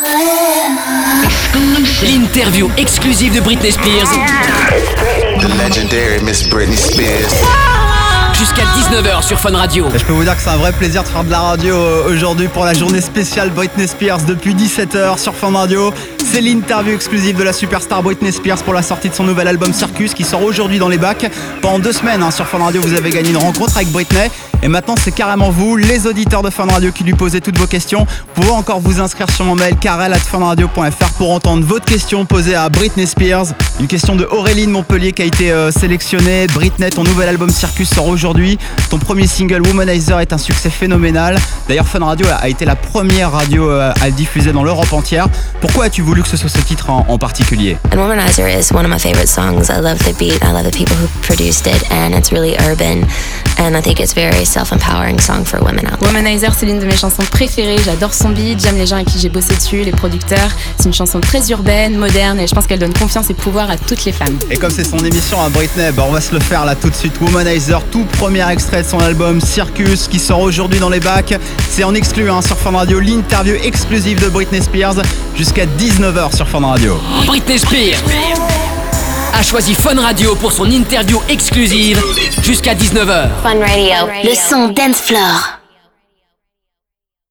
L'interview exclusive de Britney Spears. The legendary Miss Britney Spears. Jusqu'à 19h sur Fun Radio. Je peux vous dire que c'est un vrai plaisir de faire de la radio aujourd'hui pour la journée spéciale Britney Spears depuis 17h sur Fun Radio. C'est l'interview exclusive de la superstar Britney Spears pour la sortie de son nouvel album Circus qui sort aujourd'hui dans les bacs. Pendant 2 semaines sur Fun Radio, vous avez gagné une rencontre avec Britney. Et maintenant, c'est carrément vous, les auditeurs de Fun Radio, qui lui posez toutes vos questions. Vous pouvez encore vous inscrire sur mon mail karel@funradio.fr pour entendre votre question posée à Britney Spears. Une question de Aurélie de Montpellier qui a été sélectionnée. Britney, ton nouvel album Circus sort aujourd'hui. Ton premier single Womanizer est un succès phénoménal. D'ailleurs, Fun Radio a été la première radio à le diffuser dans l'Europe entière. Pourquoi as-tu voulu que ce soit ce titre en particulier? And Womanizer is one of my favorite songs. I love the beat, I love the people who produced it, and it's really urban. And I think it's very self-empowering song for women out there. Womanizer, c'est l'une de mes chansons préférées. J'adore son beat, j'aime les gens avec qui j'ai bossé dessus, les producteurs. C'est une chanson très urbaine, moderne, et je pense qu'elle donne confiance et pouvoir à toutes les femmes. Et comme c'est son émission à Britney, on va se le faire là tout de suite. Womanizer, tout premier extrait de son album Circus qui sort aujourd'hui dans les bacs. C'est en exclu sur Fun Radio, l'interview exclusive de Britney Spears jusqu'à 19h sur Fun Radio. Britney Spears a choisi Fun Radio pour son interview exclusive jusqu'à 19h. Fun Radio, le son dance floor.